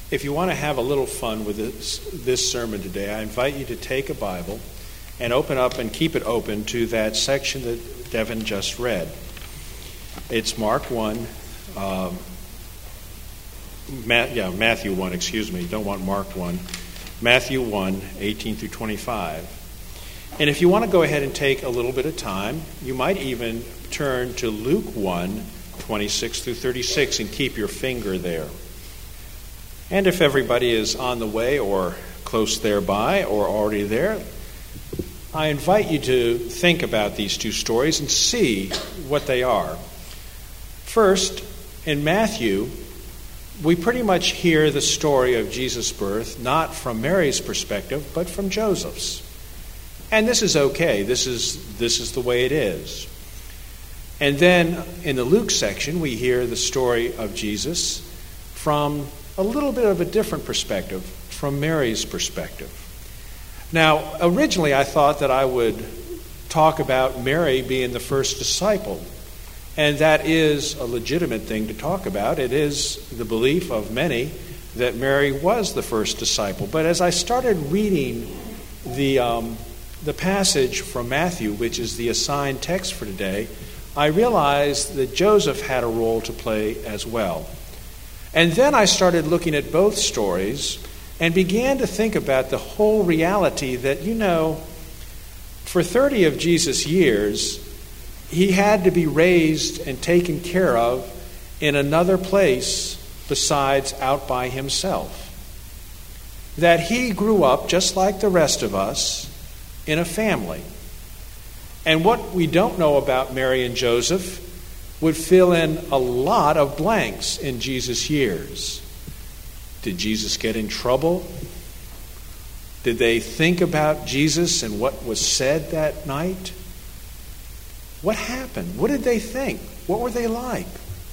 If you want to have a little fun with this sermon today, I invite you to take a Bible and open up and keep it open to that section that Devin just read. It's Mark 1, Matthew 1, excuse me. Don't want Mark 1. Matthew 1, 18 through 25. And if you want to go ahead and take a little bit of time, you might even turn to Luke 1, 26 through 36 and keep your finger there. And if everybody is on the way or close thereby or already there, I invite you to think about these two stories and see what they are. First, in Matthew, we pretty much hear the story of Jesus' birth, not from Mary's perspective, but from Joseph's. And this is okay. This is the way it is. And then in the Luke section, we hear the story of Jesus from a little bit of a different perspective, from Mary's perspective. Now, originally I thought that I would talk about Mary being the first disciple, and that is a legitimate thing to talk about. It is the belief of many that Mary was the first disciple. But as I started reading the passage from Matthew, which is the assigned text for today, I realized that Joseph had a role to play as well. And then I started looking at both stories and began to think about the whole reality that, for 30 of Jesus' years, he had to be raised and taken care of in another place besides out by himself. That he grew up, just like the rest of us, in a family. And what we don't know about Mary and Joseph would fill in a lot of blanks in Jesus' years. Did Jesus get in trouble? Did they think about Jesus and what was said that night? What happened? What did they think? What were they like?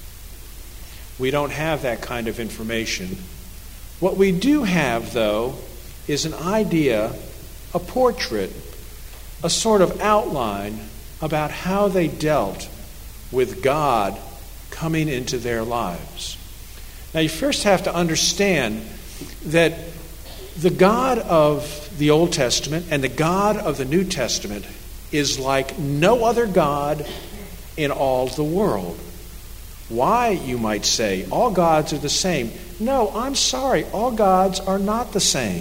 We don't have that kind of information. What we do have, though, is an idea, a portrait, a sort of outline about how they dealt with God coming into their lives. Now, you first have to understand that the God of the Old Testament and the God of the New Testament is like no other God in all the world. Why, you might say, all gods are the same. No, I'm sorry, all gods are not the same.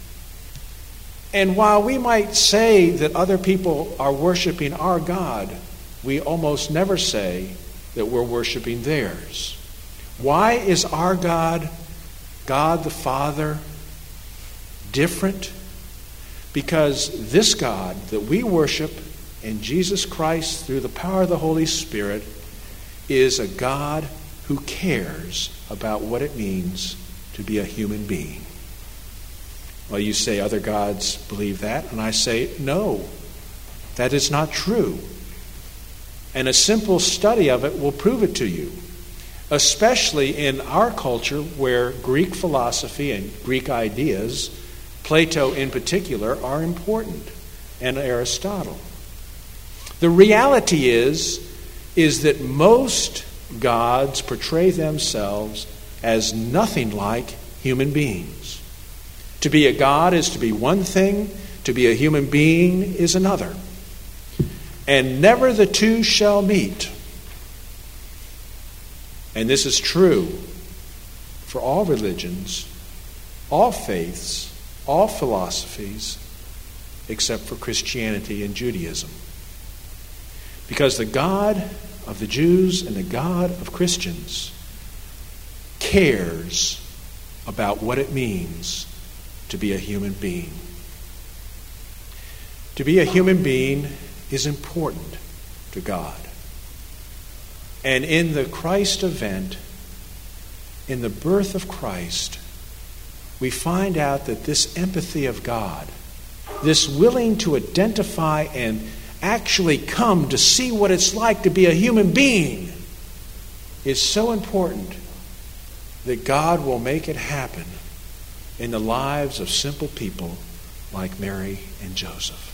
And while we might say that other people are worshiping our God, we almost never say that we're worshiping theirs. Why is our God, God the Father, different? Because this God that we worship in Jesus Christ through the power of the Holy Spirit is a God who cares about what it means to be a human being. Well, you say other gods believe that, and I say, no, that is not true. And a simple study of it will prove it to you, especially in our culture where Greek philosophy and Greek ideas, Plato in particular, are important, and Aristotle. The reality is that most gods portray themselves as nothing like human beings. To be a god is to be one thing, to be a human being is another. And never the two shall meet. And this is true for all religions, all faiths, all philosophies, except for Christianity and Judaism. Because the God of the Jews and the God of Christians cares about what it means to be a human being. To be a human being is important to God. And in the Christ event, in the birth of Christ, we find out that this empathy of God, this willing to identify and actually come to see what it's like to be a human being, is so important that God will make it happen in the lives of simple people like Mary and Joseph.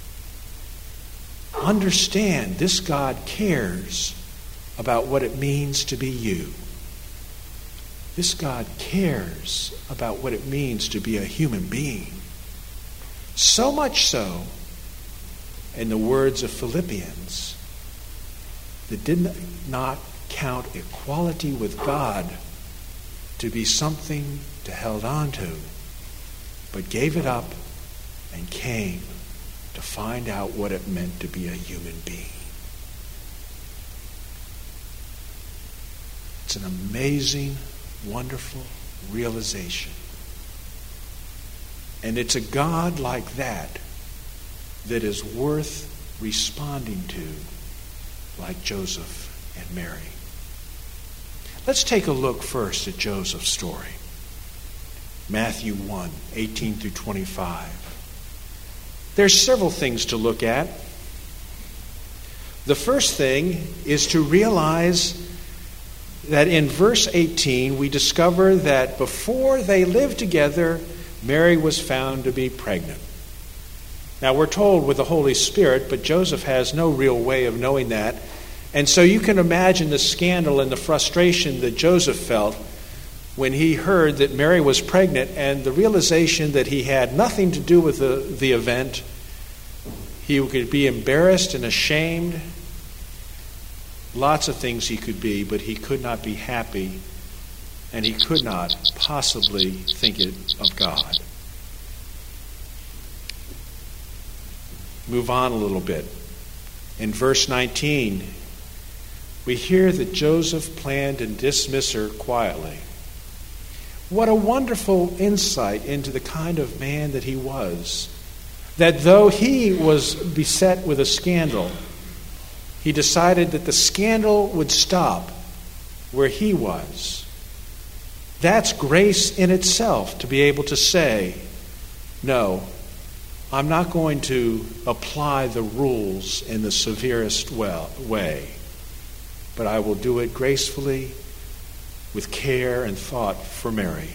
Understand, this God cares about what it means to be you. This God cares about what it means to be a human being. So much so, in the words of Philippians, that did not count equality with God to be something to hold on to, but gave it up and came to find out what it meant to be a human being. It's an amazing, wonderful realization. And it's a God like that that is worth responding to, like Joseph and Mary. Let's take a look first at Joseph's story. Matthew 1, 18 through 25. There's several things to look at. The first thing is to realize that in verse 18 we discover that before they lived together, Mary was found to be pregnant. Now we're told with the Holy Spirit, but Joseph has no real way of knowing that. And so you can imagine the scandal and the frustration that Joseph felt when he heard that Mary was pregnant, and the realization that he had nothing to do with the event. He could be embarrassed and ashamed. Lots of things he could be, but he could not be happy, and he could not possibly think it of God. Move on a little bit. In verse 19, we hear that Joseph planned to dismiss her quietly. What a wonderful insight into the kind of man that he was. That though he was beset with a scandal, he decided that the scandal would stop where he was. That's grace in itself, to be able to say, no, I'm not going to apply the rules in the severest way, but I will do it gracefully, with care and thought for Mary.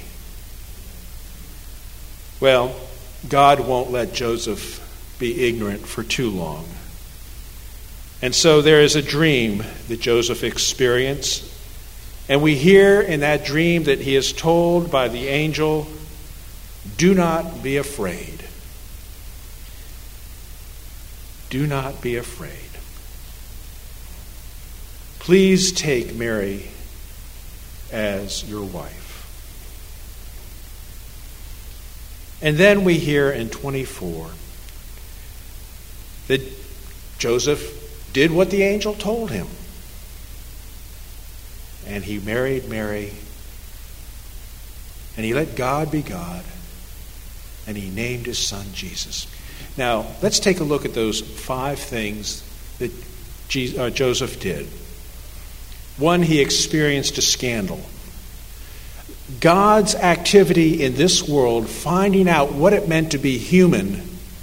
Well, God won't let Joseph be ignorant for too long. And so there is a dream that Joseph experienced. And we hear in that dream that he is told by the angel, do not be afraid. Do not be afraid. Please take Mary as your wife. And then we hear in 24 that Joseph did what the angel told him. And he married Mary. And he let God be God. And he named his son Jesus. Now, let's take a look at those 5 things that Joseph did. 1, he experienced a scandal. God's activity in this world, finding out what it meant to be human,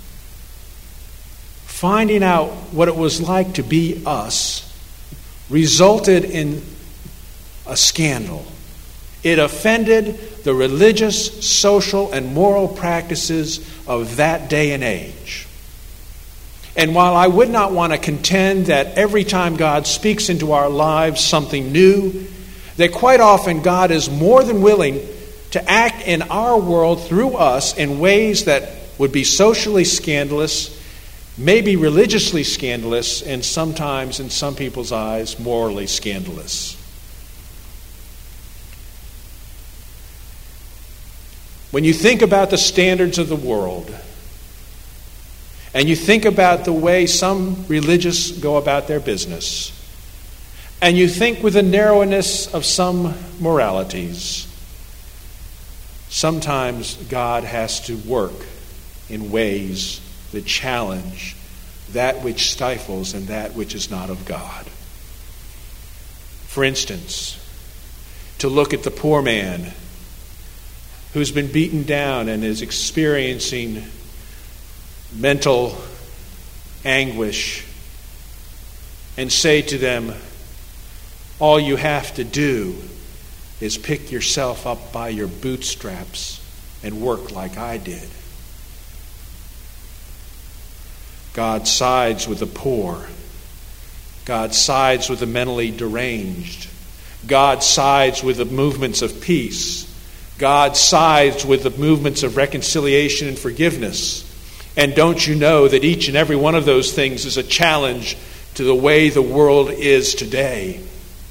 finding out what it was like to be us, resulted in a scandal. It offended the religious, social, and moral practices of that day and age. And while I would not want to contend that every time God speaks into our lives something new, that quite often God is more than willing to act in our world through us in ways that would be socially scandalous, maybe religiously scandalous, and sometimes, in some people's eyes, morally scandalous. When you think about the standards of the world, and you think about the way some religious go about their business, and you think with the narrowness of some moralities, sometimes God has to work in ways that challenge that which stifles and that which is not of God. For instance, to look at the poor man who's been beaten down and is experiencing mental anguish, and say to them, all you have to do is pick yourself up by your bootstraps and work like I did. God sides with the poor. God sides with the mentally deranged. God sides with the movements of peace. God sides with the movements of reconciliation and forgiveness. And don't you know that each and every one of those things is a challenge to the way the world is today?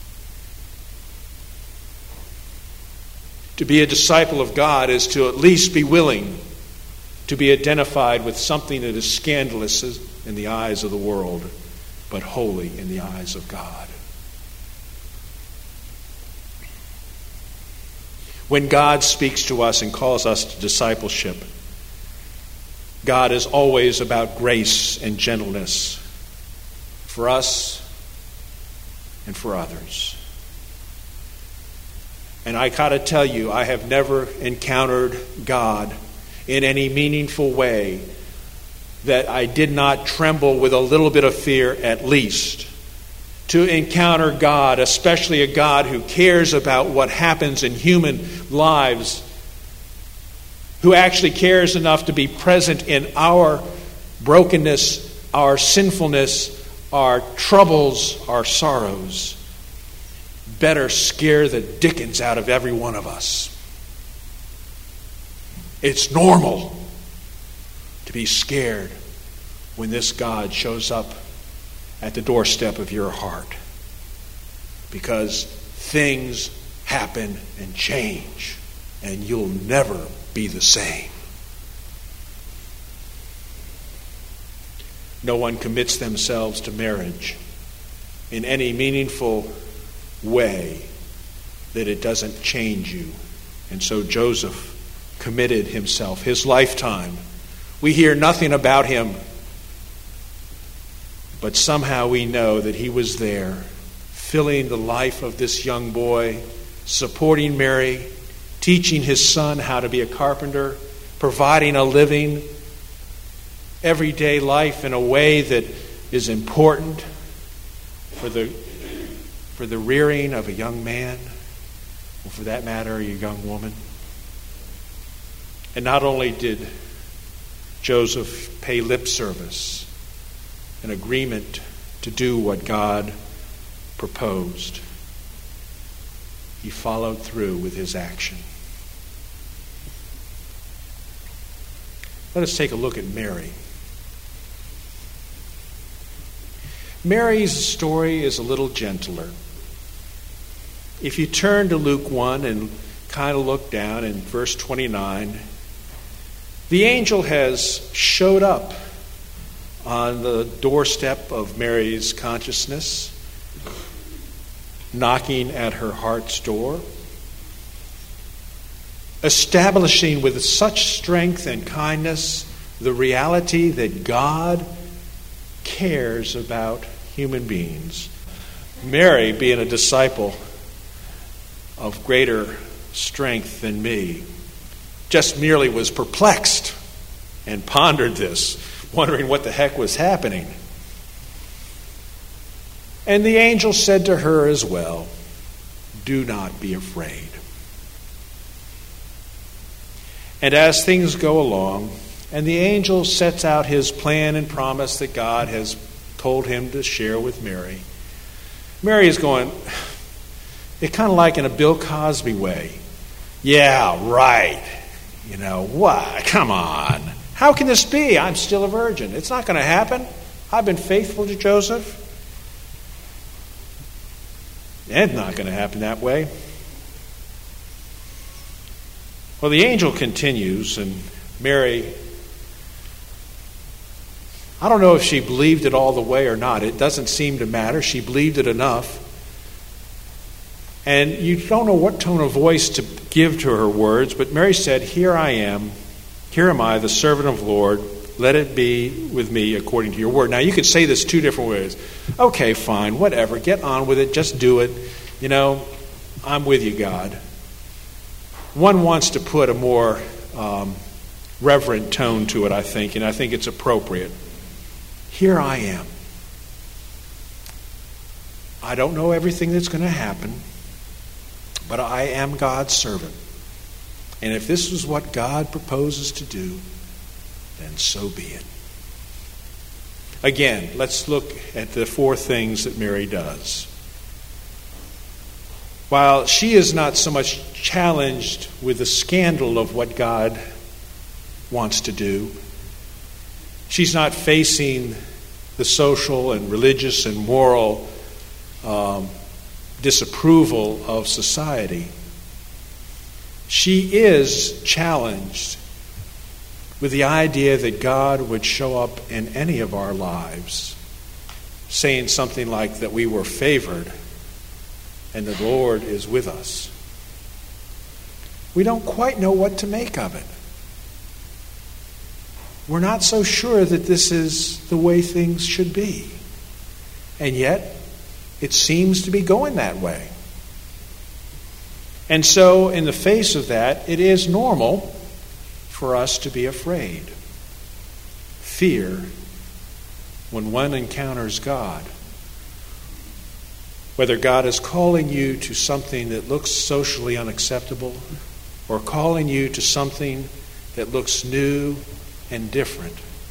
To be a disciple of God is to at least be willing to be identified with something that is scandalous in the eyes of the world, but holy in the eyes of God. When God speaks to us and calls us to discipleship, God is always about grace and gentleness for us and for others. And I got to tell you, I have never encountered God in any meaningful way that I did not tremble with a little bit of fear at least. To encounter God, especially a God who cares about what happens in human lives, who actually cares enough to be present in our brokenness, our sinfulness, our troubles, our sorrows, better scare the dickens out of every one of us. It's normal to be scared when this God shows up at the doorstep of your heart, because things happen and change, and you'll never be the same. No one commits themselves to marriage in any meaningful way that it doesn't change you. And so Joseph committed himself, his lifetime. We hear nothing about him, but somehow we know that he was there, filling the life of this young boy, supporting Mary, teaching his son how to be a carpenter, providing a living, everyday life in a way that is important for the rearing of a young man, or for that matter, a young woman. And not only did Joseph pay lip service, an agreement to do what God proposed, he followed through with his action. Let us take a look at Mary. Mary's story is a little gentler. If you turn to Luke 1 and kind of look down in verse 29, the angel has showed up on the doorstep of Mary's consciousness, knocking at her heart's door, establishing with such strength and kindness the reality that God cares about human beings. Mary, being a disciple of greater strength than me, just merely was perplexed and pondered this, wondering what the heck was happening. And the angel said to her as well, "Do not be afraid." And as things go along, and the angel sets out his plan and promise that God has told him to share with Mary, Mary is going, it's kind of like in a Bill Cosby way. Yeah, right. You know, what? Come on. How can this be? I'm still a virgin. It's not going to happen. I've been faithful to Joseph. It's not going to happen that way. Well, the angel continues, and Mary, I don't know if she believed it all the way or not. It doesn't seem to matter. She believed it enough. And you don't know what tone of voice to give to her words, but Mary said, "Here I am. Here am I, the servant of the Lord. Let it be with me according to your word." Now, you could say this two different ways. Okay, fine, whatever. Get on with it. Just do it. You know, I'm with you, God. One wants to put a more reverent tone to it, I think, and I think it's appropriate. Here I am. I don't know everything that's going to happen, but I am God's servant. And if this is what God proposes to do, then so be it. Again, let's look at the four things that Mary does. while she is not so much challenged with the scandal of what God wants to do, she's not facing the social and religious and moral disapproval of society. She is challenged with the idea that God would show up in any of our lives, saying something like that we were favored and the Lord is with us. We don't quite know what to make of it. We're not so sure that this is the way things should be. And yet, it seems to be going that way. And so, in the face of that, it is normal for us to be afraid. Fear when one encounters God. Whether God is calling you to something that looks socially unacceptable or calling you to something that looks new and different.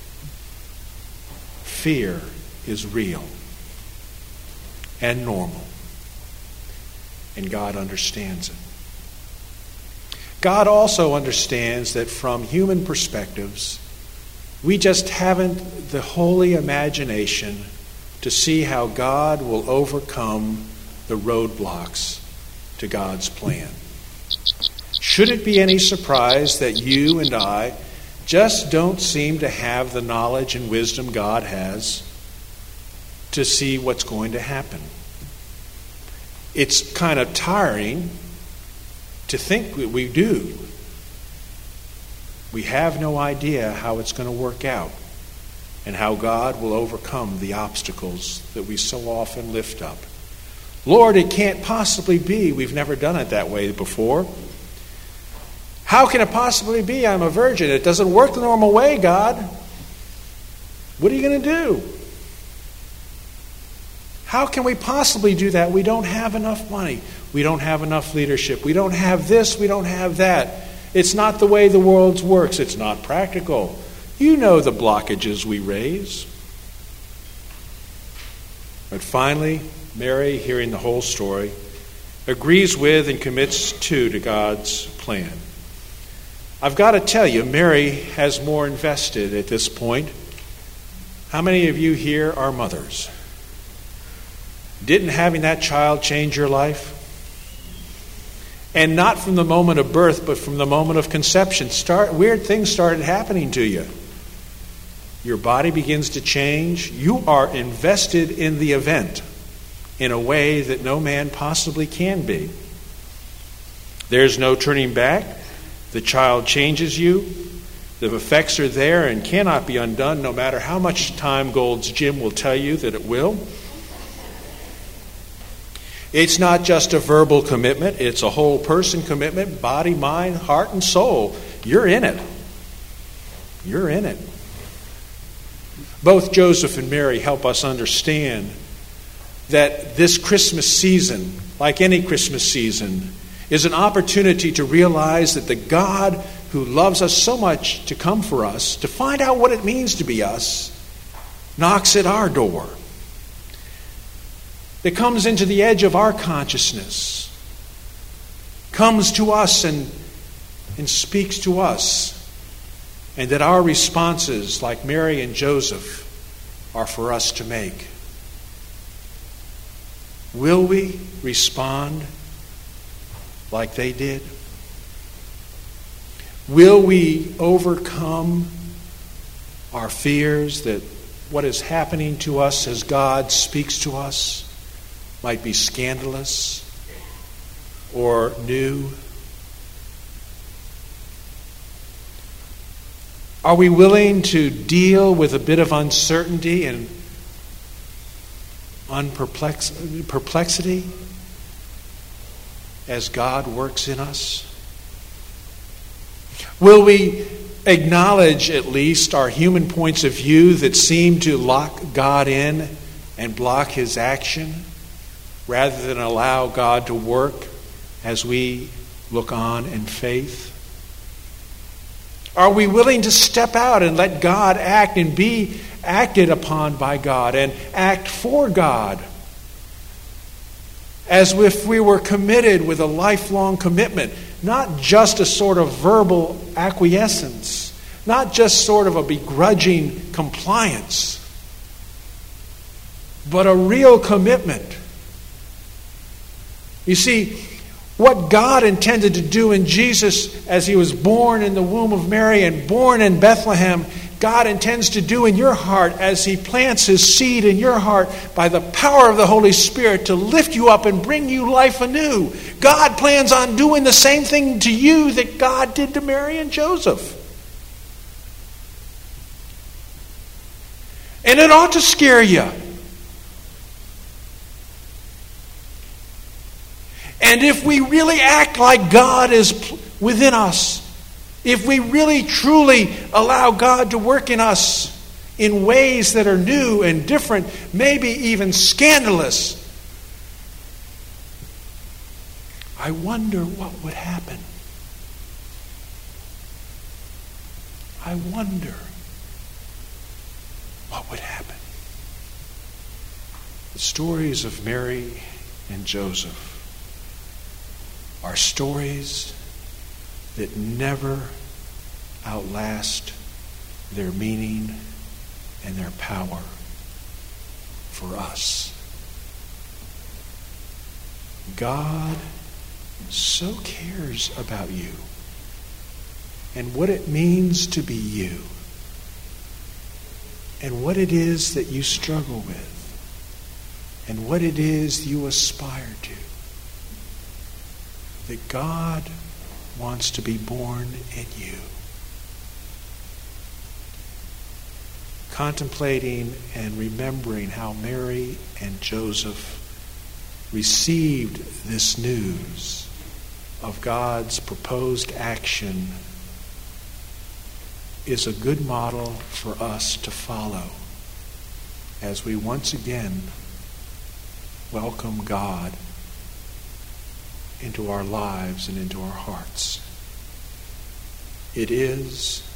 Fear is real and normal, and God understands it. God also understands that from human perspectives, we just haven't the holy imagination to see how God will overcome the roadblocks to God's plan. Should it be any surprise that you and I just don't seem to have the knowledge and wisdom God has to see what's going to happen? It's kind of tiring to think that we do. We have no idea how it's going to work out and how God will overcome the obstacles that we so often lift up. Lord, it can't possibly be. We've never done it that way before. How can it possibly be? I'm a virgin. It doesn't work the normal way, God. What are you going to do? How can we possibly do that? We don't have enough money. We don't have enough leadership. We don't have this. We don't have that. It's not the way the world works. It's not practical. You know the blockages we raise. But finally, Mary, hearing the whole story, agrees with and commits to God's plan. I've got to tell you, Mary has more invested at this point. How many of you here are mothers? Didn't having that child change your life? And not from the moment of birth, but from the moment of conception. Weird things started happening to you. Your body begins to change. You are invested in the event in a way that no man possibly can be. There's no turning back. The child changes you. The effects are there and cannot be undone, no matter how much time Gold's Gym will tell you that it will. It's not just a verbal commitment. It's a whole person commitment, body, mind, heart, and soul. You're in it. You're in it. Both Joseph and Mary help us understand that this Christmas season, like any Christmas season, is an opportunity to realize that the God who loves us so much to come for us, to find out what it means to be us, knocks at our door. That comes into the edge of our consciousness, comes to us and speaks to us, and that our responses, like Mary and Joseph, are for us to make. Will we respond like they did? Will we overcome our fears that what is happening to us as God speaks to us might be scandalous or new? Are we willing to deal with a bit of uncertainty and perplexity as God works in us? Will we acknowledge at least our human points of view that seem to lock God in and block His action, rather than allow God to work as we look on in faith? Are we willing to step out and let God act and be acted upon by God and act for God? as if we were committed with a lifelong commitment, not just a sort of verbal acquiescence, not just sort of a begrudging compliance, but a real commitment. You see, what God intended to do in Jesus as he was born in the womb of Mary and born in Bethlehem, God intends to do in your heart as he plants his seed in your heart by the power of the Holy Spirit to lift you up and bring you life anew. God plans on doing the same thing to you that God did to Mary and Joseph. And it ought to scare you. And if we really act like God is within us, if we really truly allow God to work in us in ways that are new and different, maybe even scandalous, I wonder what would happen. I wonder what would happen. The stories of Mary and Joseph are stories that never outlast their meaning and their power for us. God so cares about you and what it means to be you and what it is that you struggle with and what it is you aspire to, that God wants to be born in you. Contemplating and remembering how Mary and Joseph received this news of God's proposed action is a good model for us to follow as we once again welcome God into our lives and into our hearts. It is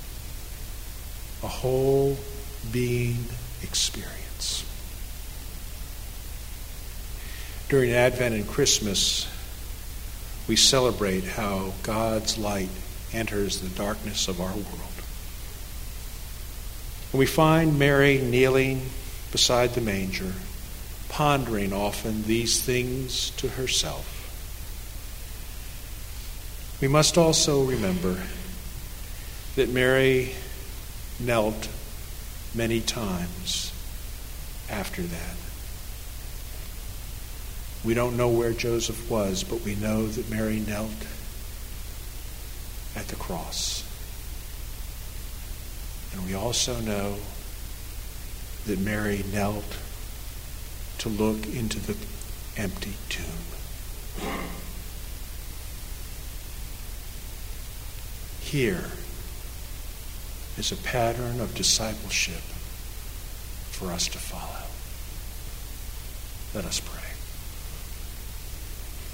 a whole being experience. During Advent and Christmas, we celebrate how God's light enters the darkness of our world. And we find Mary kneeling beside the manger, pondering often these things to herself. We must also remember that Mary knelt many times after that. We don't know where Joseph was, but we know that Mary knelt at the cross. And we also know that Mary knelt to look into the empty tomb. Here is a pattern of discipleship for us to follow. Let us pray.